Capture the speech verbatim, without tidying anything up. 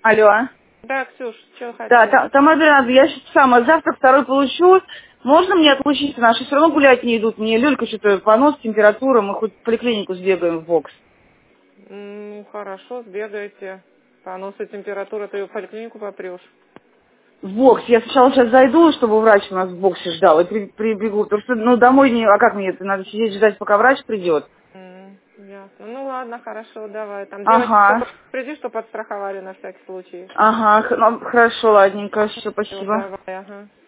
Алло. Да, Ксюш, что Да, хотела? та- Тамара Леонидовна, я сейчас сама завтра второй получу. Можно мне отлучиться? Наши все равно гулять не идут. Мне Лёлька что-то понос, температура, мы хоть в поликлинику сбегаем в бокс. Ну, хорошо, сбегайте. Понос и температура, ты ее в поликлинику попрешь. В бокс. Я сначала сейчас зайду, чтобы врач у нас в боксе ждал, и при- прибегу. Потому что, ну, домой не... А как мне это? Надо сидеть ждать, пока врач придет. М, ясно. Ну ладно, хорошо, давай. Там девочек Ага. только приди, что подстраховали на всякий случай. Ага. Х- ну, хорошо, ладненько. Все, Все, спасибо. давай, ага.